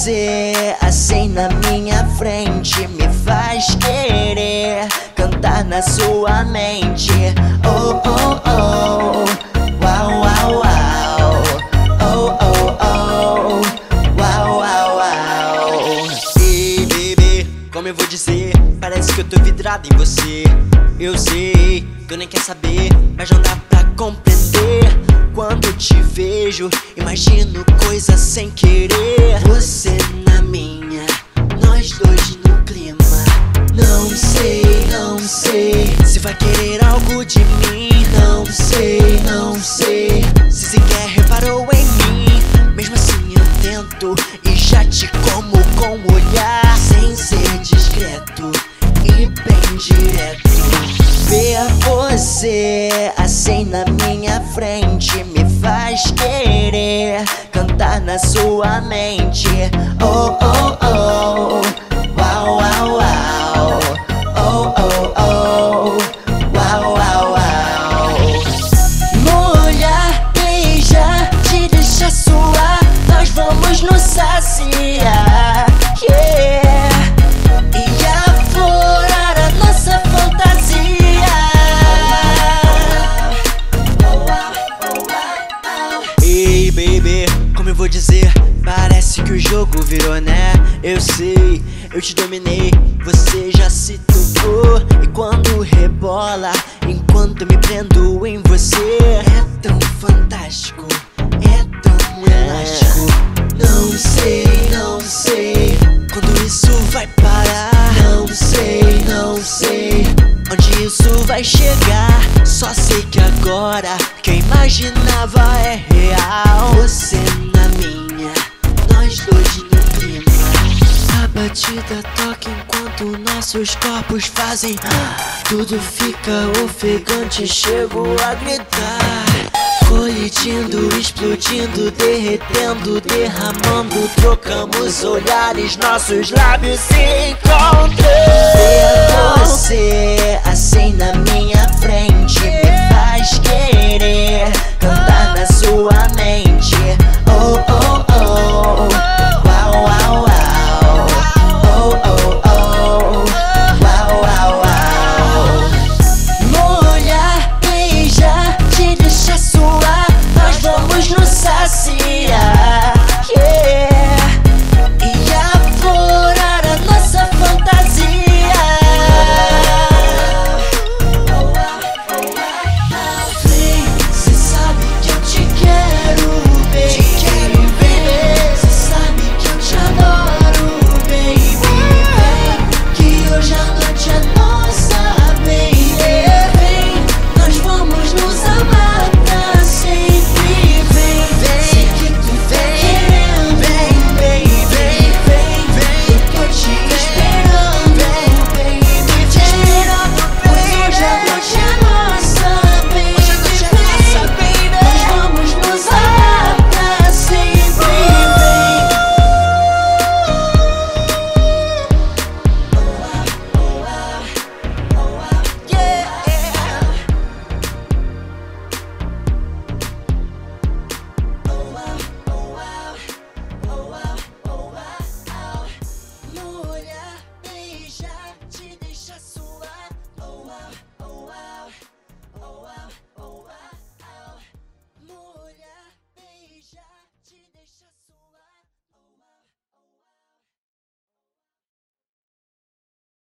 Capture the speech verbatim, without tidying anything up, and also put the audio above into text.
você assim na minha frente me faz querer cantar na sua mente. Oh, oh, oh, uau, uau, uau. Oh, oh, oh, uau, uau, uau. Ei, baby, como eu vou dizer? Parece que eu tô vidrado em você. Eu sei que eu nem quero saber, mas não dá pra compreender. Quando te vejo, imagino coisas sem querer. Você na minha, nós dois no clima. Não sei, não sei se vai querer algo de mim. Não sei, não sei se sequer reparou em mim. Mesmo assim eu tento e já te como com o olhar, sem ser discreto e bem direto. Ver você assim na minha frente me faz querer cantar na sua mente. Oh, oh, oh, uau, uau, uau. Oh, oh, oh, uau, uau, uau. Mulher, beija, te deixa suar, nós vamos nos saciar, yeah. E aflorar a nossa fantasia. Ei, baby, como eu vou dizer? Parece que o jogo virou, né? Eu sei, eu te dominei, você já se tocou. E quando rebola, enquanto me prendo em você, é tão fantástico, é tão elástico. Não sei, não sei quando isso vai parar. Não sei, não sei onde isso vai chegar. Só sei que agora que eu imaginava é real. Você na minha, nós dois no clima. A batida toca enquanto nossos corpos fazem. Tudo fica ofegante, chego a gritar. Colidindo, explodindo, derretendo, derramando. Trocamos olhares, nossos lábios se encontram.